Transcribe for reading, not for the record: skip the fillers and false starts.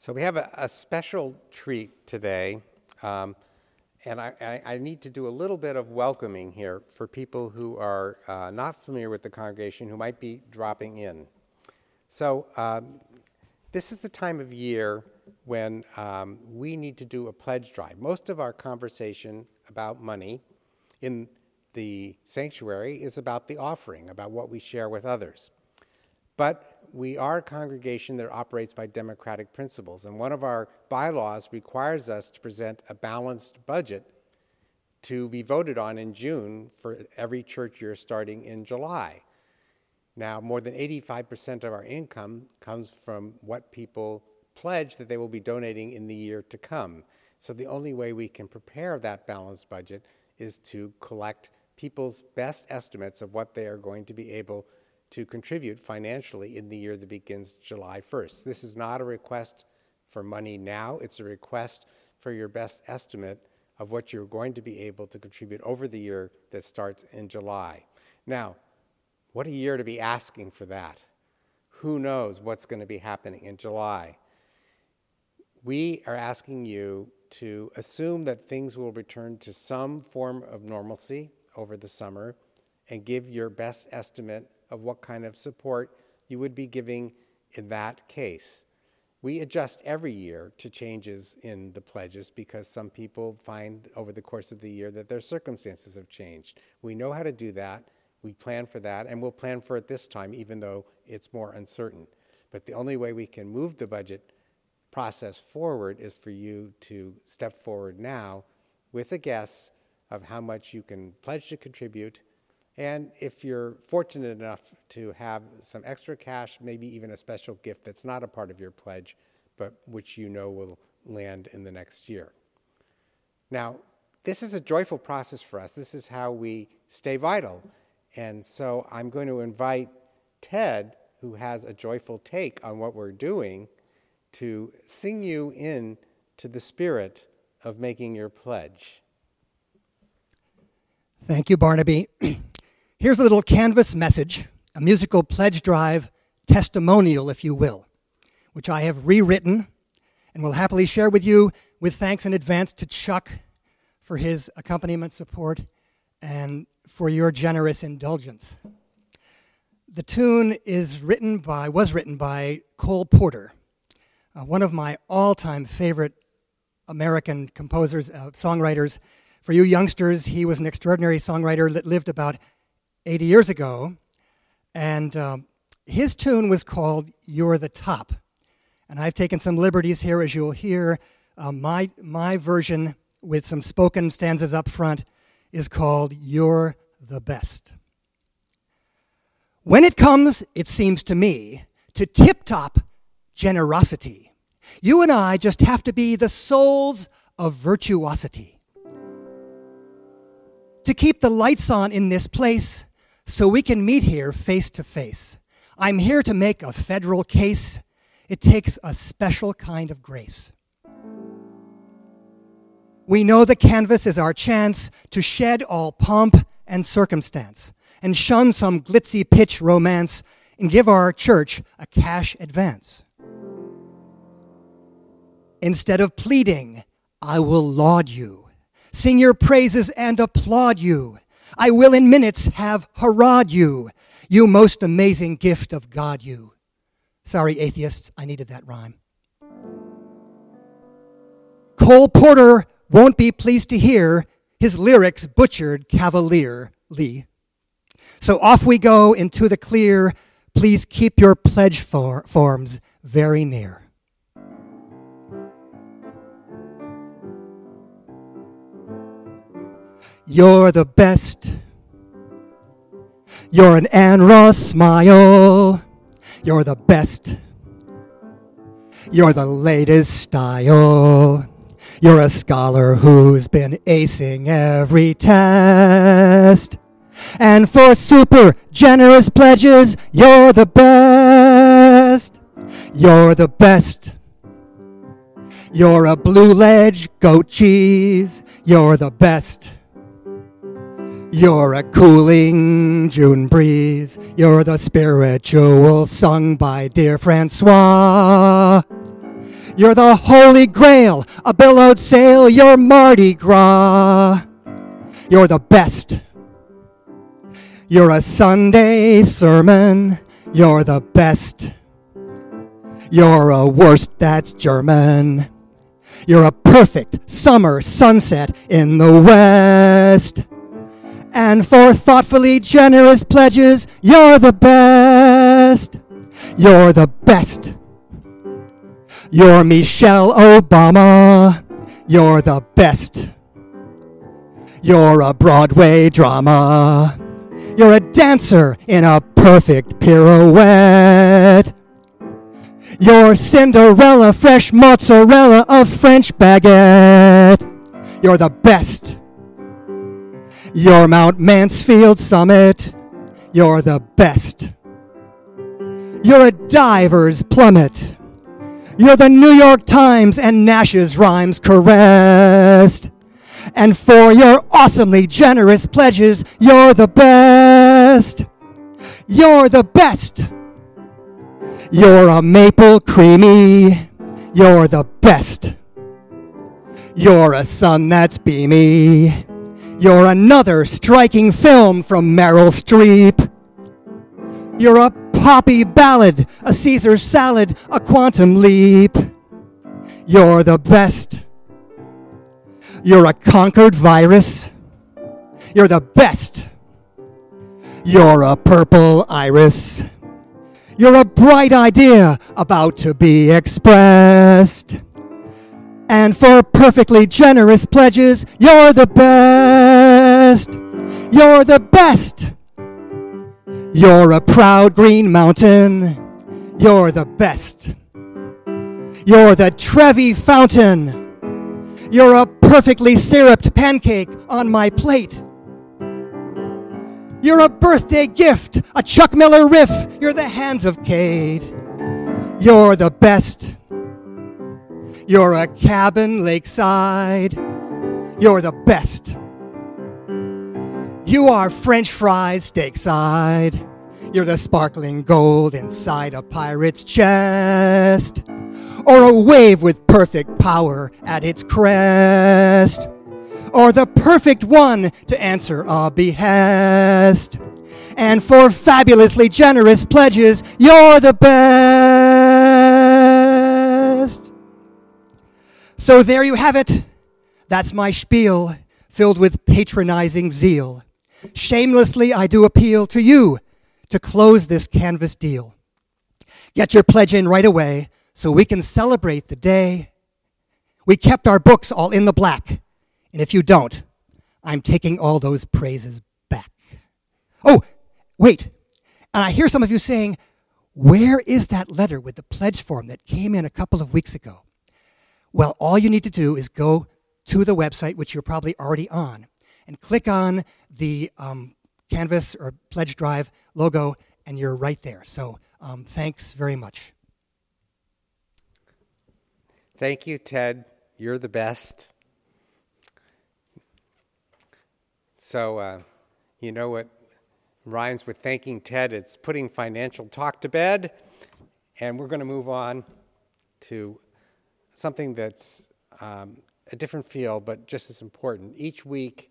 So we have a special treat today, and I need to do a little bit of welcoming here for people who are not familiar with the congregation, who might be dropping in. So this is the time of year when we need to do a pledge drive. Most of our conversation about money in the sanctuary is about the offering, about what we share with others. But we are a congregation that operates by democratic principles, and one of our bylaws requires us to present a balanced budget to be voted on in June for every church year starting in July. Now, more than 85% of our income comes from what people pledge that they will be donating in the year to come. So the only way we can prepare that balanced budget is to collect people's best estimates of what they are going to be able to contribute financially in the year that begins July 1st. This is not a request for money now. It's a request for your best estimate of what you're going to be able to contribute over the year that starts in July. Now, what a year to be asking for that. Who knows what's going to be happening in July? We are asking you to assume that things will return to some form of normalcy over the summer and give your best estimate of what kind of support you would be giving in that case. We adjust every year to changes in the pledges because some people find over the course of the year that their circumstances have changed. We know how to do that. We plan for that, and we'll plan for it this time, even though it's more uncertain. But the only way we can move the budget process forward is for you to step forward now with a guess of how much you can pledge to contribute. And if you're fortunate enough to have some extra cash, maybe even a special gift that's not a part of your pledge, but which you know will land in the next year. Now, this is a joyful process for us. This is how we stay vital. And so I'm going to invite Ted, who has a joyful take on what we're doing, to sing you in to the spirit of making your pledge. Thank you, Barnaby. Here's a little canvas message, a musical pledge drive testimonial, if you will, which I have rewritten and will happily share with you with thanks in advance to Chuck for his accompaniment support and for your generous indulgence. The tune was written by Cole Porter, one of my all-time favorite American composers, songwriters. For you youngsters, he was an extraordinary songwriter that lived about 80 years ago, and his tune was called You're the Top. And I've taken some liberties here, as you'll hear. My version, with some spoken stanzas up front, is called You're the Best. When it comes, it seems to me, to tip-top generosity, you and I just have to be the souls of virtuosity. To keep the lights on in this place so we can meet here face to face. I'm here to make a federal case. It takes a special kind of grace. We know the canvas is our chance to shed all pomp and circumstance and shun some glitzy pitch romance and give our church a cash advance. Instead of pleading, I will laud you, sing your praises and applaud you. I will in minutes have hurrahed you, you most amazing gift of God, you. Sorry, atheists, I needed that rhyme. Cole Porter won't be pleased to hear his lyrics butchered cavalierly. So off we go into the clear. Please keep your pledge forms very near. You're the best. You're an Ann Ross smile. You're the best. You're the latest style. You're a scholar who's been acing every test. And for super generous pledges, you're the best. You're the best. You're a blue ledge goat cheese. You're the best. You're a cooling June breeze. You're the spiritual sung by dear Francois. You're the Holy Grail, a billowed sail, you're Mardi Gras. You're the best. You're a Sunday sermon, you're the best. You're a worst that's German. You're a perfect summer sunset in the West. And for thoughtfully generous pledges, you're the best. You're the best. You're Michelle Obama. You're the best. You're a Broadway drama. You're a dancer in a perfect pirouette. You're Cinderella, fresh mozzarella of French baguette. You're the best. You're Mount Mansfield summit. You're the best. You're a diver's plummet. You're the New York Times and Nash's rhymes caressed. And for your awesomely generous pledges, you're the best. You're the best. You're a maple creamy. You're the best. You're a sun that's beamy. You're another striking film from Meryl Streep. You're a poppy ballad, a Caesar salad, a quantum leap. You're the best. You're a conquered virus. You're the best. You're a purple iris. You're a bright idea about to be expressed. And for perfectly generous pledges, you're the best. You're the best. You're a proud green mountain. You're the best. You're the Trevi fountain. You're a perfectly syruped pancake on my plate. You're a birthday gift, a Chuck Miller riff. You're the hands of Kate. You're the best. You're a cabin lakeside. You're the best. You are French fries steakside. You're the sparkling gold inside a pirate's chest. Or a wave with perfect power at its crest. Or the perfect one to answer a behest. And for fabulously generous pledges, you're the best. So there you have it. That's my spiel, filled with patronizing zeal. Shamelessly, I do appeal to you to close this canvas deal. Get your pledge in right away so we can celebrate the day. We kept our books all in the black. And if you don't, I'm taking all those praises back. Oh, wait. And I hear some of you saying, where is that letter with the pledge form that came in a couple of weeks ago? Well, all you need to do is go to the website, which you're probably already on, and click on the Canvas or Pledge Drive logo, and you're right there. So thanks very much. Thank you, Ted. You're the best. So, you know what rhymes with thanking Ted? It's putting financial talk to bed. And we're going to move on to something that's a different feel, but just as important. Each week,